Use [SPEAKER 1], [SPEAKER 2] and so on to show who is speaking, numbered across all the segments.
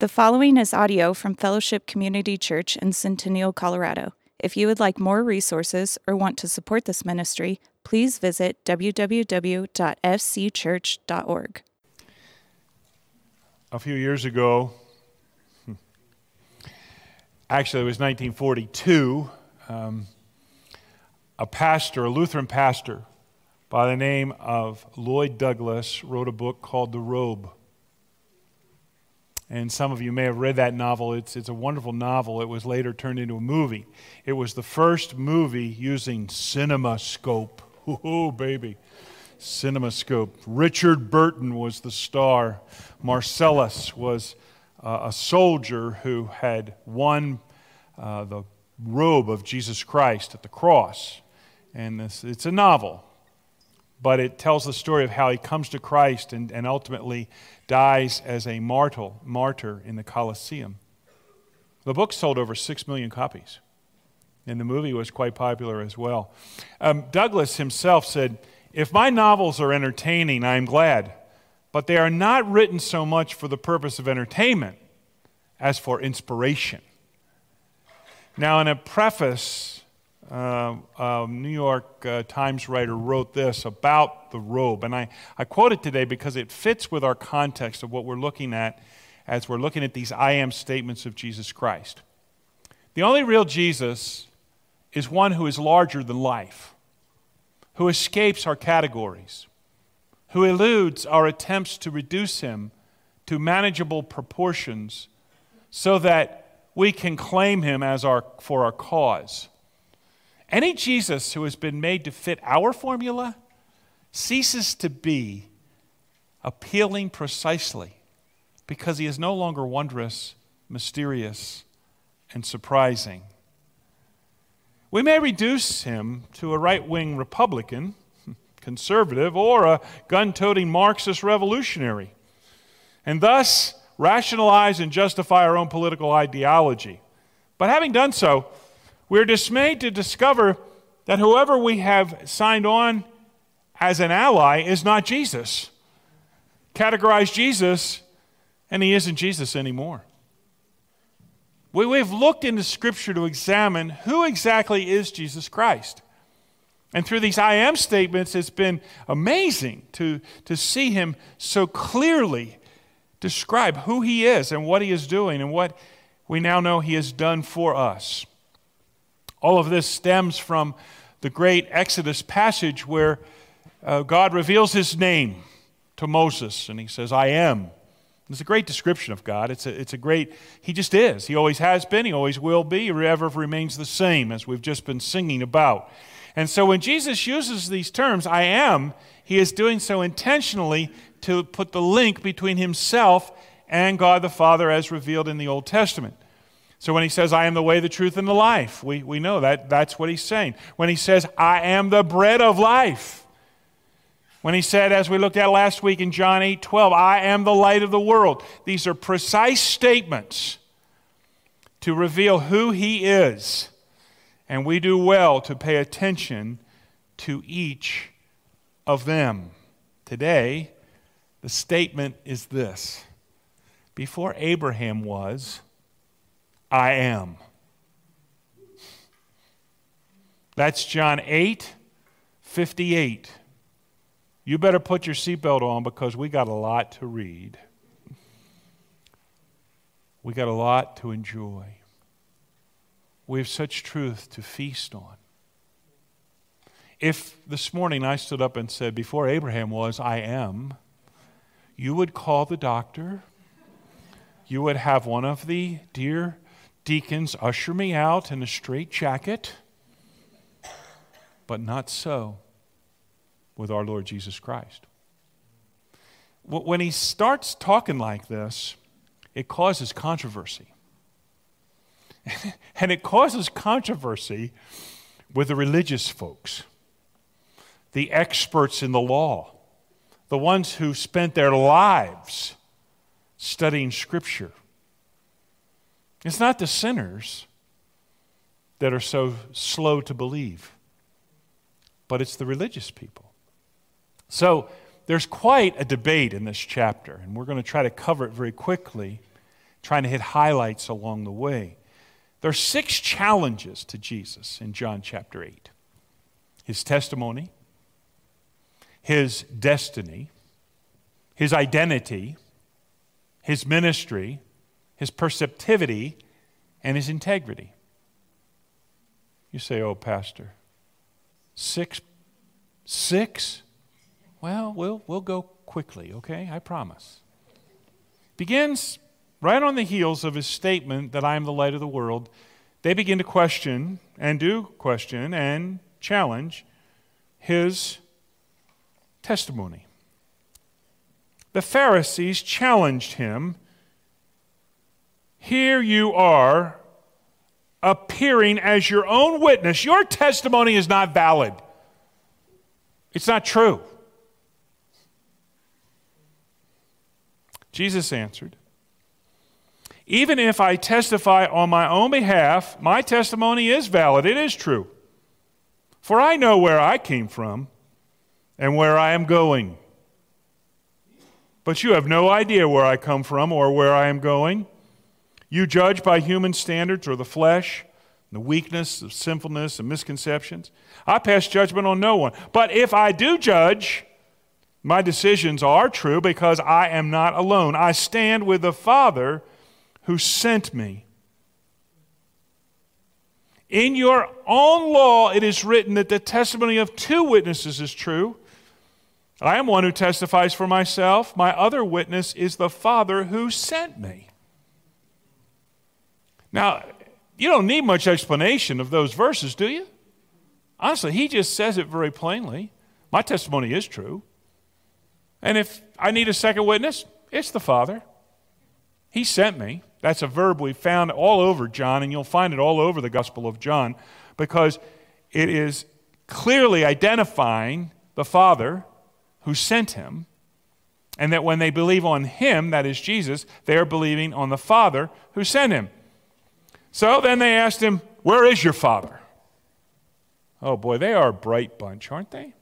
[SPEAKER 1] The following is audio from Fellowship Community Church in Centennial, Colorado. If you would like more resources or want to support this ministry, please visit www.fcchurch.org.
[SPEAKER 2] A few years ago, actually it was 1942, a Lutheran pastor by the name of Lloyd Douglas wrote a book called The Robe. And some of you may have read that novel. It's a wonderful novel. It was later turned into a movie. It was the first movie using CinemaScope. Oh, baby. CinemaScope. Richard Burton was the star. Marcellus was a soldier who had won the robe of Jesus Christ at the cross. And it's a novel, but it tells the story of how he comes to Christ and ultimately dies as a martyr in the Colosseum. The book sold over 6 million copies, and the movie was quite popular as well. Douglas himself said, "If my novels are entertaining, I am glad, but they are not written so much for the purpose of entertainment as for inspiration." Now, in a preface, a New York Times writer wrote this about the robe, and I quote it today because it fits with our context of what we're looking at as we're looking at these I am statements of Jesus Christ. The only real Jesus is one who is larger than life, who escapes our categories, who eludes our attempts to reduce him to manageable proportions so that we can claim him as for our cause. Any Jesus who has been made to fit our formula ceases to be appealing precisely because he is no longer wondrous, mysterious, and surprising. We may reduce him to a right-wing Republican, conservative, or a gun-toting Marxist revolutionary, and thus rationalize and justify our own political ideology. But having done so, we're dismayed to discover that whoever we have signed on as an ally is not Jesus. Categorize Jesus, and he isn't Jesus anymore. We've looked into Scripture to examine who exactly is Jesus Christ. And through these I am statements, it's been amazing to see him so clearly describe who he is and what he is doing and what we now know he has done for us. All of this stems from the great Exodus passage where God reveals his name to Moses, and he says, I am. It's a great description of God. It's a great, he just is. He always has been, he always will be, he ever remains the same, as we've just been singing about. And so when Jesus uses these terms, I am, he is doing so intentionally to put the link between himself and God the Father as revealed in the Old Testament. So when he says, I am the way, the truth, and the life, we know that's what he's saying. When he says, I am the bread of life. When he said, as we looked at last week in John 8:12, I am the light of the world. These are precise statements to reveal who he is. And we do well to pay attention to each of them. Today, the statement is this: before Abraham was, I am. That's John 8:58. You better put your seatbelt on because we got a lot to read. We got a lot to enjoy. We have such truth to feast on. If this morning I stood up and said, before Abraham was, I am, you would call the doctor. You would have one of the dear deacons usher me out in a straitjacket, but not so with our Lord Jesus Christ. When he starts talking like this, it causes controversy. And it causes controversy with the religious folks, the experts in the law, the ones who spent their lives studying Scripture. It's not the sinners that are so slow to believe, but it's the religious people. So there's quite a debate in this chapter, and we're going to try to cover it very quickly trying to hit highlights along the way. There are 6 challenges to Jesus in John chapter 8. His testimony, his destiny, his identity, his ministry, his perceptivity, and his integrity. You say, oh, Pastor, 6? Well, we'll go quickly, okay? I promise. Begins right on the heels of his statement that I am the light of the world. They begin to question and challenge his testimony. The Pharisees challenged him. Here you are appearing as your own witness. Your testimony is not valid. It's not true. Jesus answered, even if I testify on my own behalf, my testimony is valid. It is true. For I know where I came from and where I am going. But you have no idea where I come from or where I am going. You judge by human standards or the flesh, the weakness of sinfulness and misconceptions. I pass judgment on no one. But if I do judge, my decisions are true because I am not alone. I stand with the Father who sent me. In your own law it is written that the testimony of 2 witnesses is true. I am one who testifies for myself. My other witness is the Father who sent me. Now, you don't need much explanation of those verses, do you? Honestly, he just says it very plainly. My testimony is true. And if I need a second witness, it's the Father. He sent me. That's a verb we found all over John, and you'll find it all over the Gospel of John, because it is clearly identifying the Father who sent him, and that when they believe on him, that is Jesus, they are believing on the Father who sent him. So then they asked him, where is your Father? Oh boy, they are a bright bunch, aren't they?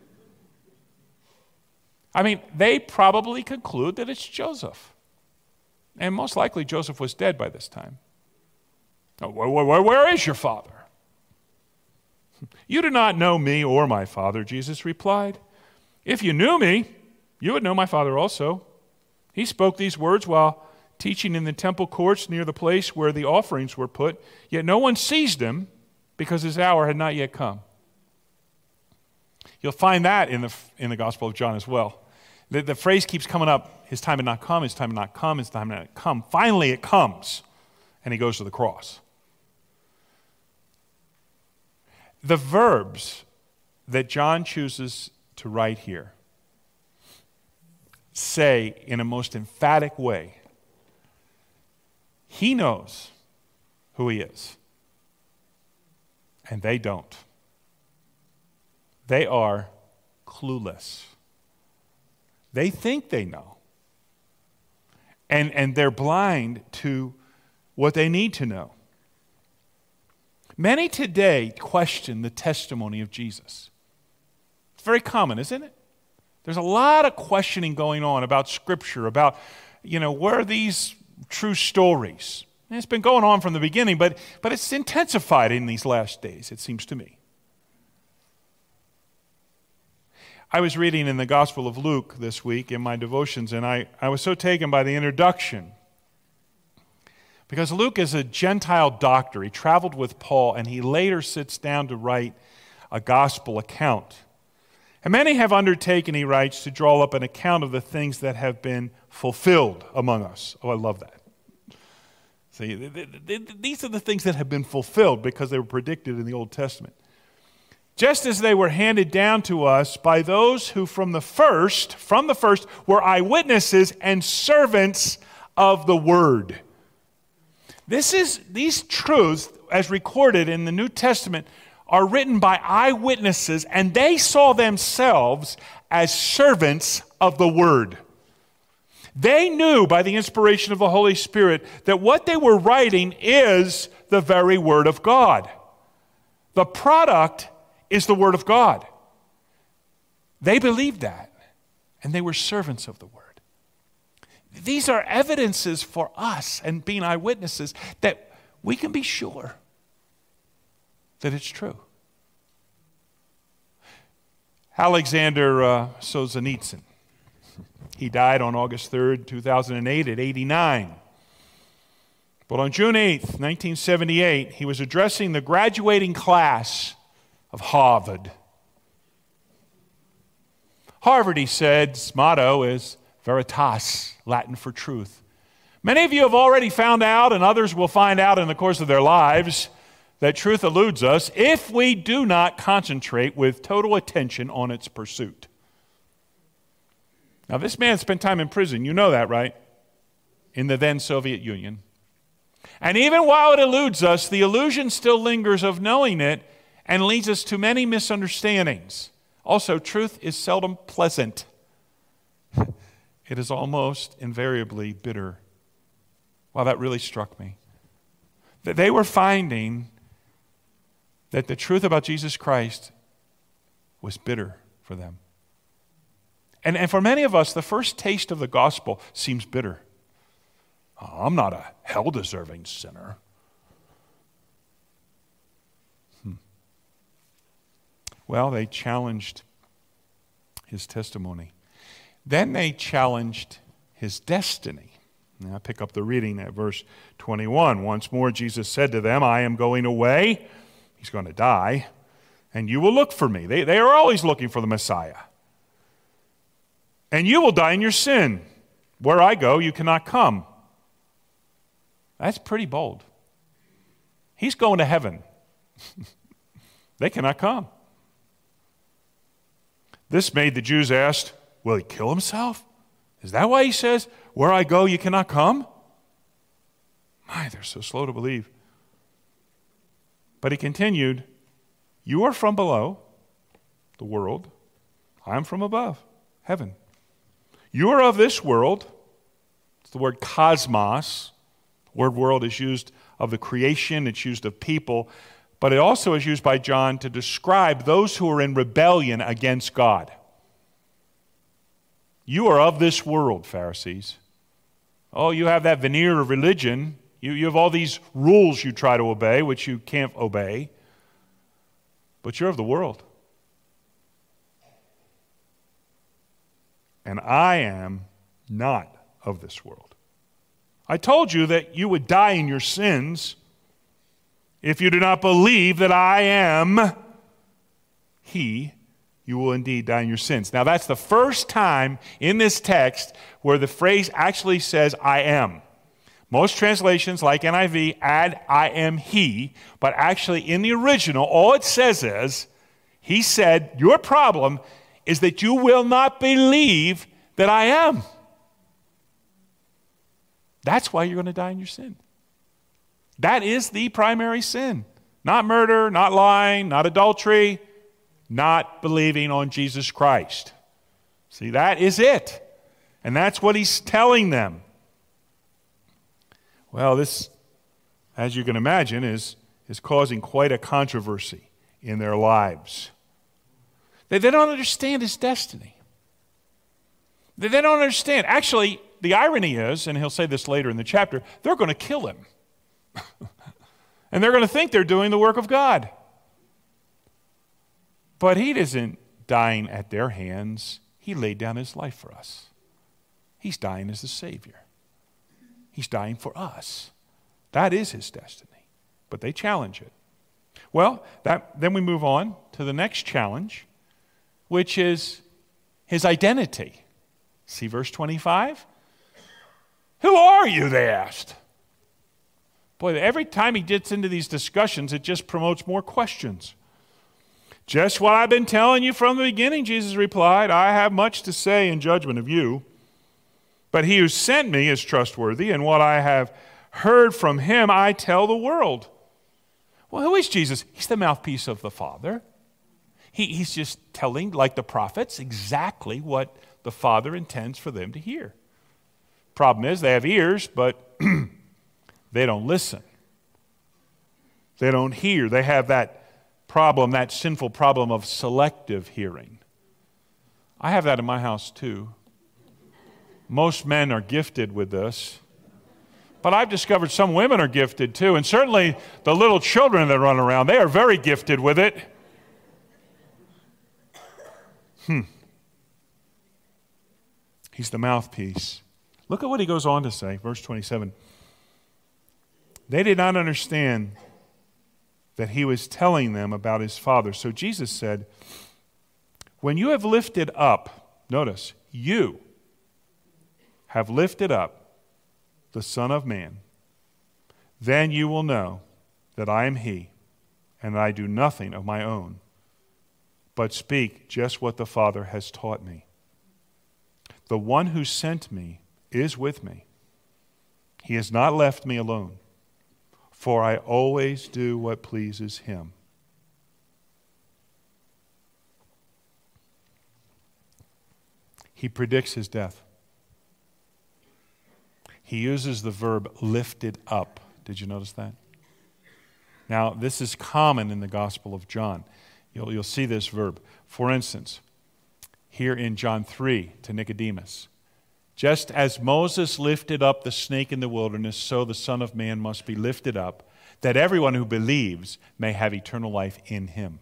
[SPEAKER 2] I mean, they probably conclude that it's Joseph. And most likely Joseph was dead by this time. Oh, where is your Father? You do not know me or my Father, Jesus replied. If you knew me, you would know my Father also. He spoke these words while teaching in the temple courts near the place where the offerings were put, yet no one seized him because his hour had not yet come. You'll find that in the Gospel of John as well. The phrase keeps coming up, his time had not come, his time had not come, his time had not come. Finally it comes, and he goes to the cross. The verbs that John chooses to write here say in a most emphatic way, he knows who he is, and they don't. They are clueless. They think they know. And they're blind to what they need to know. Many today question the testimony of Jesus. It's very common, isn't it? There's a lot of questioning going on about Scripture, about, where are these true stories? And it's been going on from the beginning, but it's intensified in these last days, it seems to me. I was reading in the Gospel of Luke this week in my devotions, and I was so taken by the introduction. Because Luke is a Gentile doctor. He traveled with Paul, and he later sits down to write a gospel account. And many have undertaken, he writes, to draw up an account of the things that have been fulfilled among us. Oh, I love that. See, these are the things that have been fulfilled because they were predicted in the Old Testament. Just as they were handed down to us by those who from the first were eyewitnesses and servants of the Word. These truths, as recorded in the New Testament, are written by eyewitnesses, and they saw themselves as servants of the Word. They knew by the inspiration of the Holy Spirit that what they were writing is the very Word of God. The product is the Word of God. They believed that, and they were servants of the Word. These are evidences for us, and being eyewitnesses, that we can be sure that it's true. Alexander Solzhenitsyn, he died on August 3rd, 2008 at 89. But on June 8th, 1978, he was addressing the graduating class of Harvard. Harvard, he said, his motto is Veritas, Latin for truth. Many of you have already found out, and others will find out in the course of their lives, that truth eludes us if we do not concentrate with total attention on its pursuit. Now, this man spent time in prison. You know that, right? In the then Soviet Union. And even while it eludes us, the illusion still lingers of knowing it and leads us to many misunderstandings. Also, truth is seldom pleasant. It is almost invariably bitter. Wow, that really struck me. That they were finding that the truth about Jesus Christ was bitter for them. And for many of us, the first taste of the gospel seems bitter. Oh, I'm not a hell-deserving sinner. Well, they challenged his testimony. Then they challenged his destiny. Now, I pick up the reading at verse 21. Once more, Jesus said to them, I am going away. He's going to die. And you will look for me. They are always looking for the Messiah. And you will die in your sin. Where I go, you cannot come. That's pretty bold. He's going to heaven. They cannot come. This made the Jews ask, will he kill himself? Is that why he says, where I go, you cannot come? My, they're so slow to believe. But he continued, you are from below, the world. I am from above, heaven. You are of this world. It's the word cosmos. The word world is used of the creation. It's used of people. But it also is used by John to describe those who are in rebellion against God. You are of this world, Pharisees. Oh, you have that veneer of religion. You have all these rules you try to obey, which you can't obey. But you're of the world. And I am not of this world. I told you that you would die in your sins if you do not believe that I am He. You will indeed die in your sins. Now, that's the first time in this text where the phrase actually says, I am. Most translations, like NIV, add, I am He. But actually, in the original, all it says is, He said, your problem is that you will not believe that I am. That's why you're going to die in your sin. That is the primary sin. Not murder, not lying, not adultery, not believing on Jesus Christ. See, that is it. And that's what he's telling them. Well, this, as you can imagine, is causing quite a controversy in their lives. They don't understand his destiny. They don't understand. Actually, the irony is, and he'll say this later in the chapter, they're going to kill him. And they're going to think they're doing the work of God. But he isn't dying at their hands. He laid down his life for us. He's dying as the Savior. He's dying for us. That is his destiny. But they challenge it. Well, then we move on to the next challenge, which is his identity. See verse 25? Who are you, they asked. Boy, every time he gets into these discussions, it just promotes more questions. Just what I've been telling you from the beginning, Jesus replied. I have much to say in judgment of you, but he who sent me is trustworthy, and what I have heard from him I tell the world. Well, who is Jesus? He's the mouthpiece of the Father. He's just telling, like the prophets, exactly what the Father intends for them to hear. Problem is, they have ears, but they don't listen. They don't hear. They have that problem, that sinful problem of selective hearing. I have that in my house too. Most men are gifted with this. But I've discovered some women are gifted too, and certainly the little children that run around, they are very gifted with it. He's the mouthpiece. Look at what he goes on to say, verse 27. They did not understand that he was telling them about his Father. So Jesus said, when you have lifted up, notice, you have lifted up the Son of Man, then you will know that I am he, and that I do nothing of my own, but speak just what the Father has taught me. The one who sent me is with me. He has not left me alone, for I always do what pleases him. He predicts his death. He uses the verb lifted up. Did you notice that? Now, this is common in the Gospel of John. You'll see this verb. For instance, here in John 3 to Nicodemus, just as Moses lifted up the snake in the wilderness, so the Son of Man must be lifted up, that everyone who believes may have eternal life in him.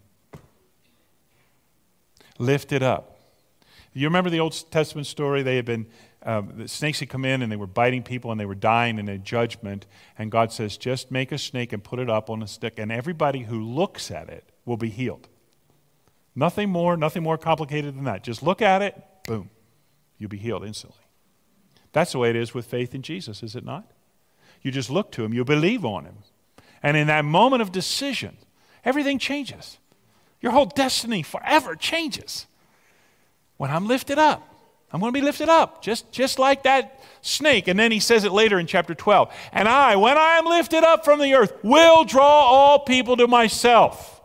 [SPEAKER 2] Lifted up. You remember the Old Testament story? They had been, the snakes had come in and they were biting people and they were dying in a judgment. And God says, just make a snake and put it up on a stick, and everybody who looks at it will be healed. Nothing more complicated than that. Just look at it, boom, you'll be healed instantly. That's the way it is with faith in Jesus, is it not? You just look to him, you believe on him. And in that moment of decision, everything changes. Your whole destiny forever changes. When I'm lifted up, I'm going to be lifted up, just like that snake. And then he says it later in chapter 12. And I, when I am lifted up from the earth, will draw all people to myself.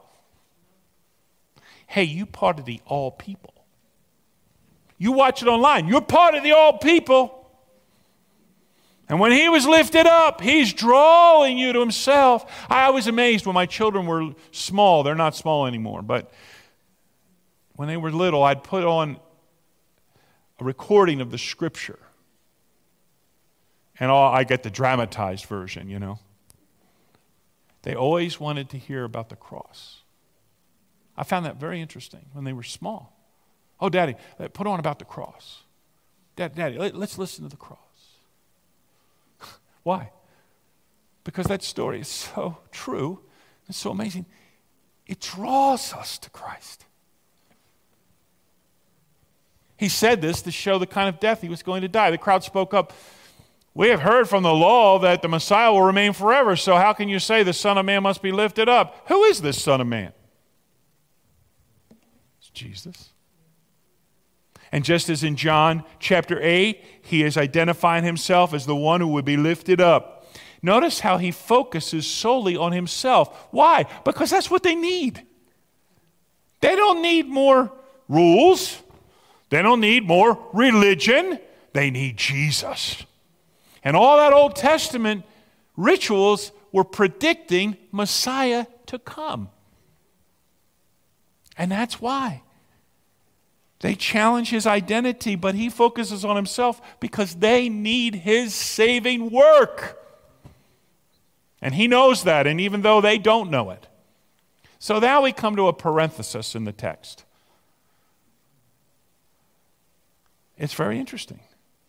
[SPEAKER 2] Hey, you part of the all people. You watch it online. You're part of the all people. And when he was lifted up, he's drawing you to himself. I was amazed when my children were small. They're not small anymore. But when they were little, I'd put on a recording of the scripture. And I get the dramatized version, you know. They always wanted to hear about the cross. I found that very interesting when they were small. Oh, Daddy, put on about the cross. Daddy, let's listen to the cross. Why? Because that story is so true and so amazing. It draws us to Christ. He said this to show the kind of death he was going to die. The crowd spoke up. We have heard from the law that the Messiah will remain forever, so how can you say the Son of Man must be lifted up? Who is this Son of Man? It's Jesus. And just as in John chapter 8, he is identifying himself as the one who would be lifted up. Notice how he focuses solely on himself. Why? Because that's what they need. They don't need more rules. They don't need more religion. They need Jesus. And all that Old Testament rituals were predicting Messiah to come. And that's why. They challenge his identity, but he focuses on himself because they need his saving work. And he knows that, and even though they don't know it. So now we come to a parenthesis in the text. It's very interesting.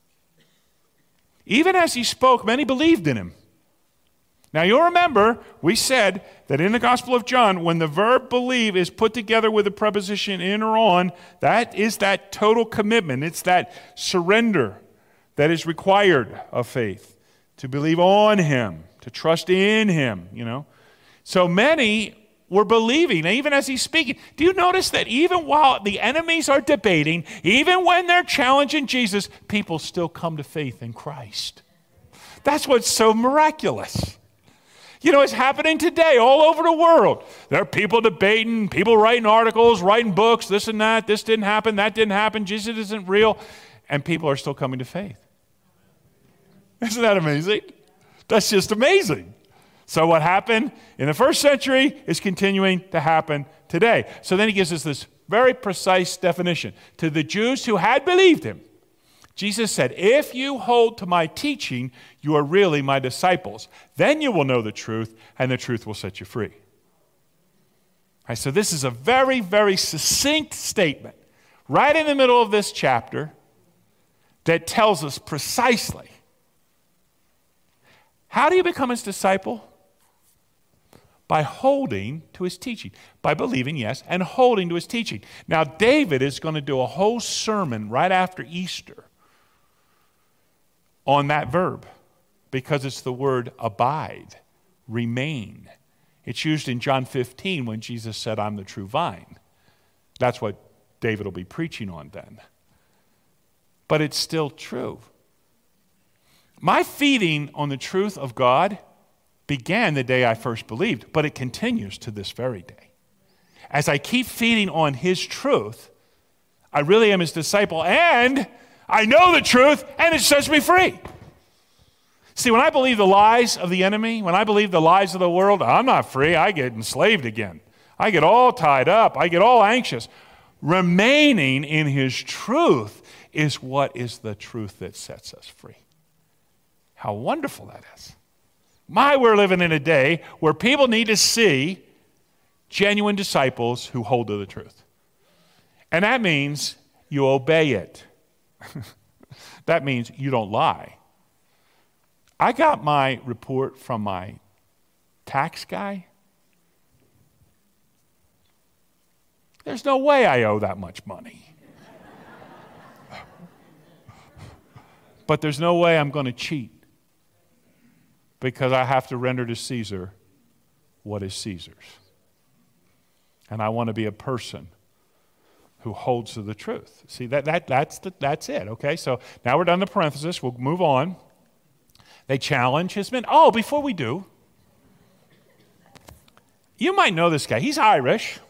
[SPEAKER 2] Even as he spoke, many believed in him. Now you'll remember, we said that in the Gospel of John, when the verb believe is put together with the preposition in or on, that is that total commitment. It's that surrender that is required of faith. To believe on him, to trust in him, you know. So many were believing, even as he's speaking. Do you notice that even while the enemies are debating, even when they're challenging Jesus, people still come to faith in Christ? That's what's so miraculous. You know, it's happening today all over the world. There are people debating, people writing articles, writing books, this and that, this didn't happen, that didn't happen, Jesus isn't real, and people are still coming to faith. Isn't that amazing? That's just amazing. So what happened in the first century is continuing to happen today. So then he gives us this very precise definition. To the Jews who had believed him, Jesus said, if you hold to my teaching, you are really my disciples. Then you will know the truth, and the truth will set you free. All right, so this is a very, very succinct statement right in the middle of this chapter that tells us precisely how do you become his disciple? By holding to his teaching, by believing, yes, and holding to his teaching. Now, David is going to do a whole sermon right after Easter on that verb because it's the word abide, remain. It's used in John 15 when Jesus said, I'm the true vine. That's what David will be preaching on then. But it's still true. My feeding on the truth of God began the day I first believed, but it continues to this very day. As I keep feeding on his truth, I really am his disciple, and I know the truth, and it sets me free. See, when I believe the lies of the enemy, when I believe the lies of the world, I'm not free. I get enslaved again. I get all tied up. I get all anxious. Remaining in his truth is what is the truth that sets us free. How wonderful that is. We're living in a day where people need to see genuine disciples who hold to the truth. And that means you obey it. That means you don't lie. I got my report from my tax guy. There's no way I owe that much money. But there's no way I'm going to cheat, because I have to render to Caesar what is Caesar's. And I want to be a person who holds to the truth. See, that's it, okay? So now we're done the parenthesis. We'll move on. They challenge his men. Oh, before we do, you might know this guy. He's Irish.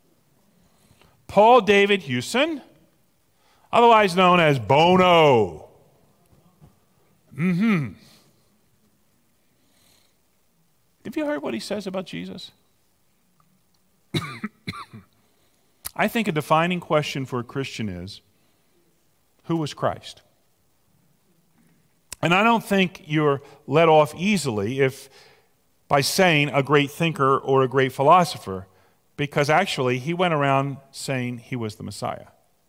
[SPEAKER 2] Paul David Hewson, otherwise known as Bono. Have you heard what he says about Jesus? I think a defining question for a Christian is, who was Christ? And I don't think you're let off easily by saying a great thinker or a great philosopher, because actually he went around saying he was the Messiah.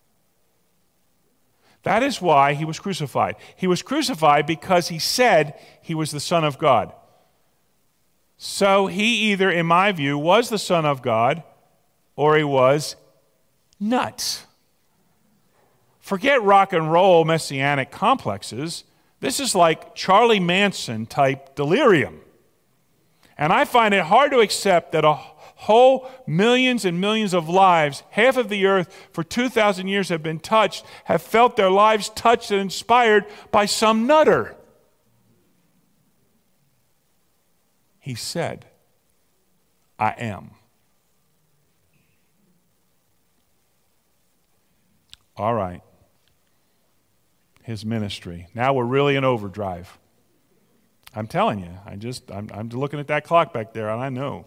[SPEAKER 2] That is why he was crucified. He was crucified because he said he was the Son of God. So he either, in my view, was the Son of God, or he was nuts. Forget rock and roll messianic complexes. This is like Charlie Manson type delirium. And I find it hard to accept that a whole millions and millions of lives, half of the earth for 2,000 years have been touched, have felt their lives touched and inspired by some nutter. He said, I am. All right. His ministry. Now we're really in overdrive. I'm telling you, I'm looking at that clock back there, and I know.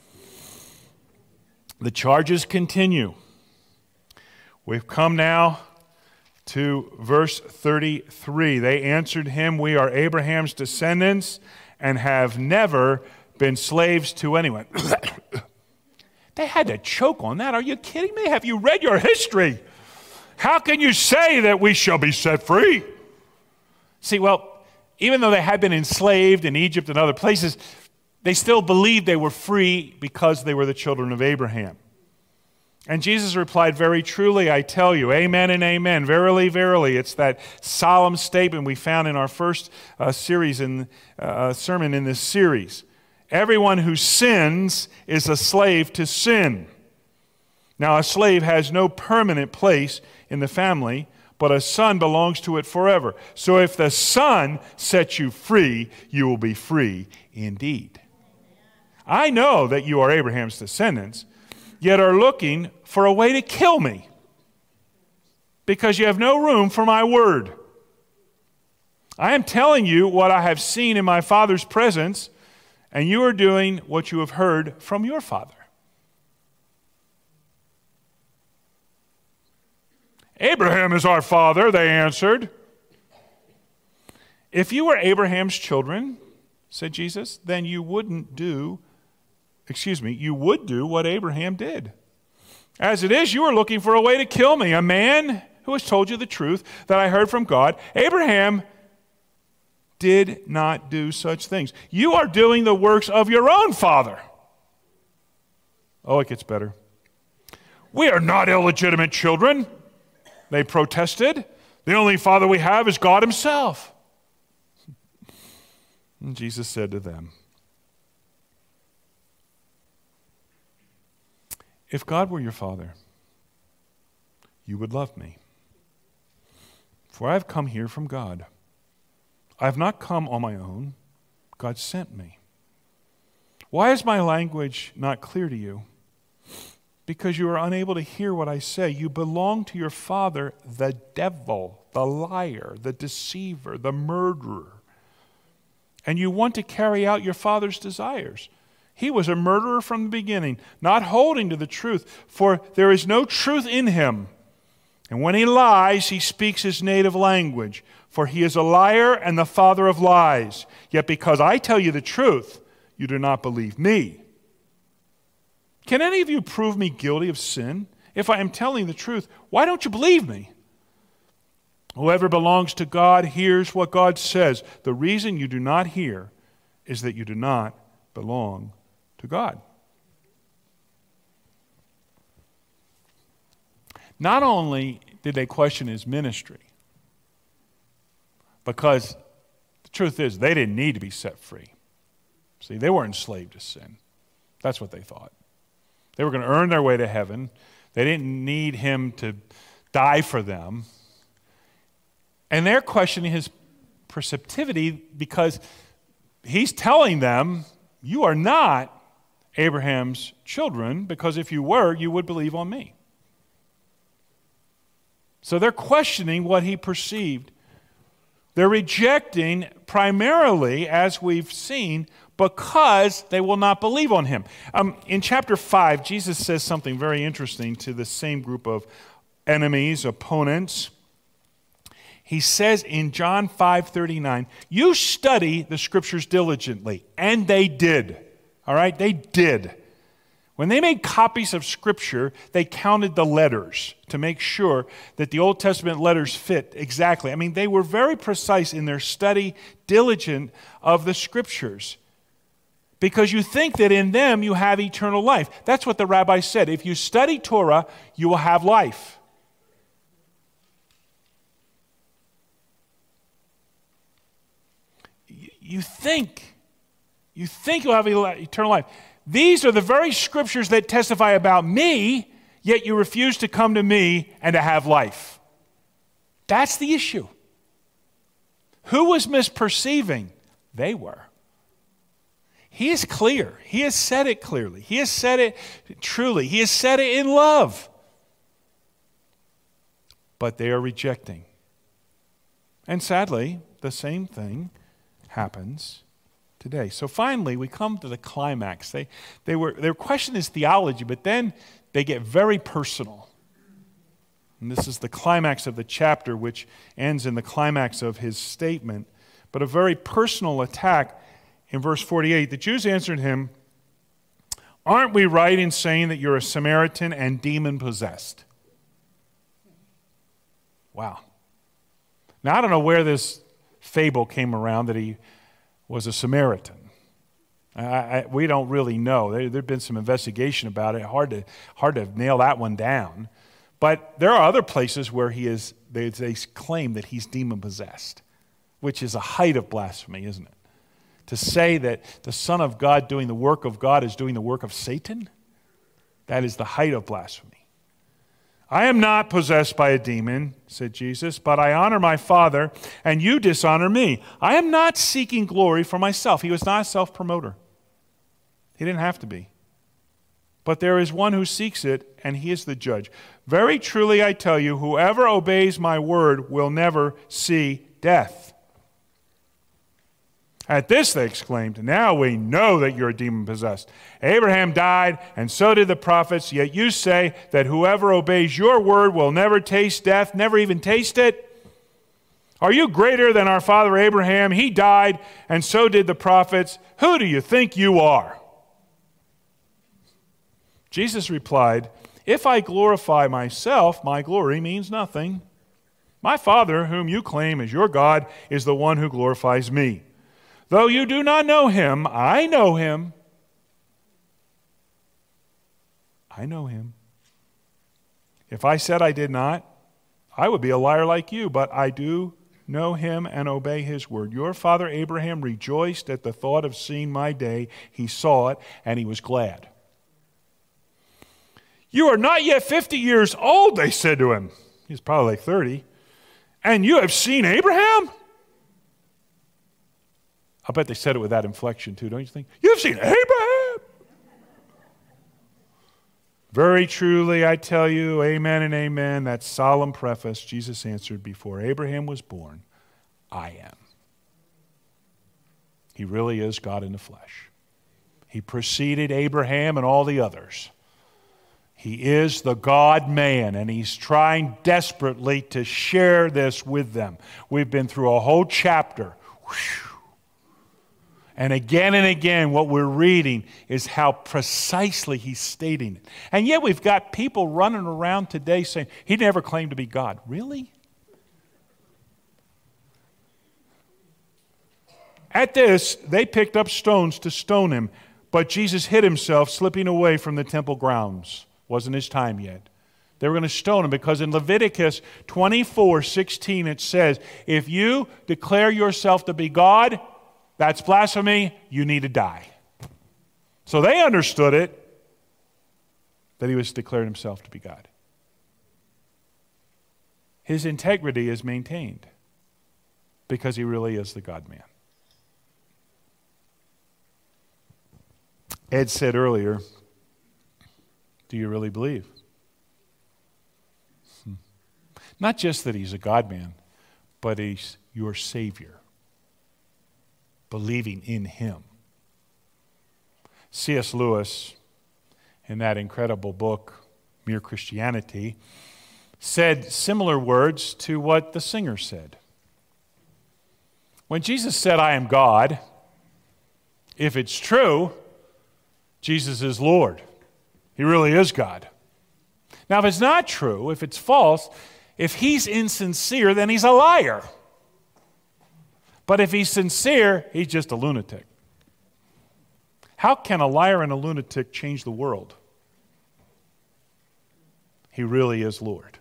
[SPEAKER 2] The charges continue. We've come now to verse 33. They answered him, we are Abraham's descendants and have never been slaves to anyone. They had to choke on that. Are you kidding me? Have you read your history? How can you say that we shall be set free? See, well, even though they had been enslaved in Egypt and other places, they still believed they were free because they were the children of Abraham. And Jesus replied, very truly, I tell you, amen and amen, verily, verily. It's that solemn statement we found in our first sermon in this series. Everyone who sins is a slave to sin. Now, a slave has no permanent place in the family, but a son belongs to it forever. So if the Son sets you free, you will be free indeed. I know that you are Abraham's descendants, yet are looking for a way to kill me, because you have no room for my word. I am telling you what I have seen in my Father's presence, and you are doing what you have heard from your father. Abraham is our father, they answered. If you were Abraham's children, said Jesus, then you would do what Abraham did. As it is, you are looking for a way to kill me, a man who has told you the truth that I heard from God. Abraham did not do such things. You are doing the works of your own father. Oh, it gets better. We are not illegitimate children, they protested. The only father we have is God himself. And Jesus said to them, if God were your father, you would love me. For I have come here from God. I have not come on my own. God sent me. Why is my language not clear to you? Because you are unable to hear what I say. You belong to your father, the devil, the liar, the deceiver, the murderer. And you want to carry out your father's desires. He was a murderer from the beginning, not holding to the truth, for there is no truth in him. And when he lies, he speaks his native language, for he is a liar and the father of lies. Yet because I tell you the truth, you do not believe me. Can any of you prove me guilty of sin? If I am telling the truth, why don't you believe me? Whoever belongs to God hears what God says. The reason you do not hear is that you do not belong to God. Not only did they question his ministry, because the truth is they didn't need to be set free. See, they were enslaved to sin. That's what they thought. They were going to earn their way to heaven. They didn't need him to die for them. And they're questioning his preceptivity because he's telling them, you are not Abraham's children, because if you were, you would believe on me. So they're questioning what he perceived. They're rejecting primarily, as we've seen, because they will not believe on him. In chapter 5, Jesus says something very interesting to the same group of enemies, opponents. He says in John 5:39, you study the scriptures diligently, and they did. All right, they did. When they made copies of Scripture, they counted the letters to make sure that the Old Testament letters fit exactly. I mean, they were very precise in their study, diligent of the Scriptures. Because you think that in them you have eternal life. That's what the rabbi said. If you study Torah, you will have life. You think you'll have eternal life. These are the very scriptures that testify about me, yet you refuse to come to me and to have life. That's the issue. Who was misperceiving? They were. He is clear. He has said it clearly. He has said it truly. He has said it in love. But they are rejecting. And sadly, the same thing happens today. So finally, we come to the climax. They were questioning his theology, but then they get very personal. And this is the climax of the chapter, which ends in the climax of his statement. But a very personal attack in verse 48. The Jews answered him, aren't we right in saying that you're a Samaritan and demon-possessed? Wow. Now, I don't know where this fable came around that he was a Samaritan. We don't really know. There'd been some investigation about it. Hard to nail that one down. But there are other places where they claim that he's demon-possessed, which is a height of blasphemy, isn't it? To say that the Son of God doing the work of God is doing the work of Satan, that is the height of blasphemy. I am not possessed by a demon, said Jesus, but I honor my Father, and you dishonor me. I am not seeking glory for myself. He was not a self-promoter. He didn't have to be. But there is one who seeks it, and he is the judge. Very truly I tell you, whoever obeys my word will never see death. At this they exclaimed, now we know that you're demon-possessed. Abraham died, and so did the prophets, yet you say that whoever obeys your word will never taste death, never even taste it. Are you greater than our father Abraham? He died, and so did the prophets. Who do you think you are?" Jesus replied, "If I glorify myself, my glory means nothing. My Father, whom you claim as your God, is the one who glorifies me. Though you do not know him, I know him. I know him. If I said I did not, I would be a liar like you, but I do know him and obey his word. Your father Abraham rejoiced at the thought of seeing my day. He saw it, and he was glad." "You are not yet 50 years old," they said to him. He's probably like 30. "And you have seen Abraham?" I bet they said it with that inflection too, don't you think? "You've seen Abraham?" "Very truly, I tell you, amen and amen." That solemn preface, Jesus answered, "Before Abraham was born, I am." He really is God in the flesh. He preceded Abraham and all the others. He is the God-man, and he's trying desperately to share this with them. We've been through a whole chapter. And again, what we're reading is how precisely he's stating it. And yet we've got people running around today saying, he never claimed to be God. Really? At this, they picked up stones to stone him, but Jesus hid himself, slipping away from the temple grounds. Wasn't his time yet. They were going to stone him because in Leviticus 24:16 it says, if you declare yourself to be God, that's blasphemy, you need to die. So they understood it, that he was declaring himself to be God. His integrity is maintained because he really is the God-man. Ed said earlier, do you really believe? Not just that he's a God-man, but he's your Savior. Believing in him. C.S. Lewis, in that incredible book, Mere Christianity, said similar words to what the singer said. When Jesus said, I am God, if it's true, Jesus is Lord. He really is God. Now, if it's not true, if it's false, if he's insincere, then he's a liar. But if he's sincere, he's just a lunatic. How can a liar and a lunatic change the world? He really is Lord.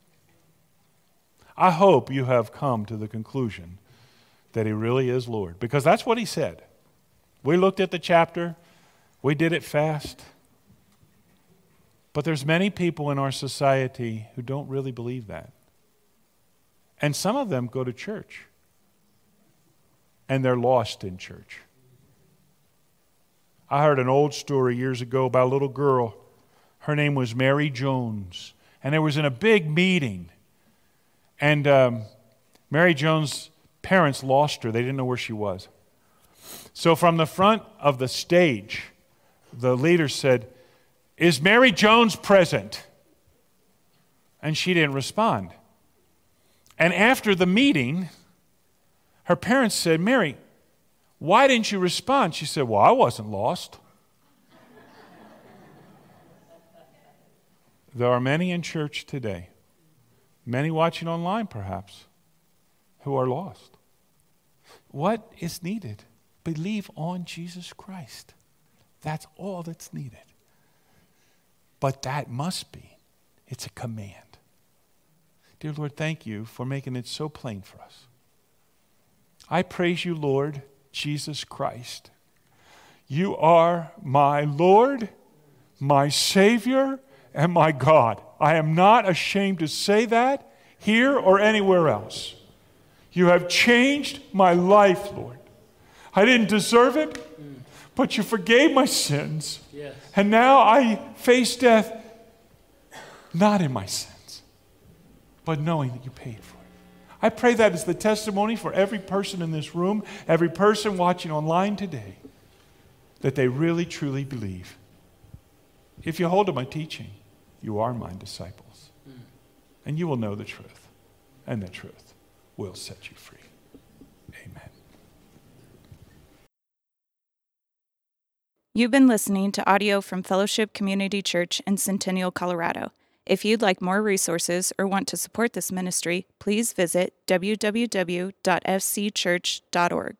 [SPEAKER 2] I hope you have come to the conclusion that he really is Lord, because that's what he said. We looked at the chapter. We did it fast. But there's many people in our society who don't really believe that. And some of them go to church. And they're lost in church. I heard an old story years ago about a little girl. Her name was Mary Jones. And there was in a big meeting. And Mary Jones' parents lost her. They didn't know where she was. So from the front of the stage, the leader said, is Mary Jones present? And she didn't respond. And after the meeting, her parents said, Mary, why didn't you respond? She said, well, I wasn't lost. There are many in church today, many watching online perhaps, who are lost. What is needed? Believe on Jesus Christ. That's all that's needed. But that must be. It's a command. Dear Lord, thank you for making it so plain for us. I praise you, Lord Jesus Christ. You are my Lord, my Savior, and my God. I am not ashamed to say that here or anywhere else. You have changed my life, Lord. I didn't deserve it, but you forgave my sins. Yes. And now I face death, not in my sins, but knowing that you paid for it. I pray that is the testimony for every person in this room, every person watching online today, that they really, truly believe. If you hold to my teaching, you are my disciples. And you will know the truth, and the truth will set you free. Amen.
[SPEAKER 1] You've been listening to audio from Fellowship Community Church in Centennial, Colorado. If you'd like more resources or want to support this ministry, please visit www.fcchurch.org.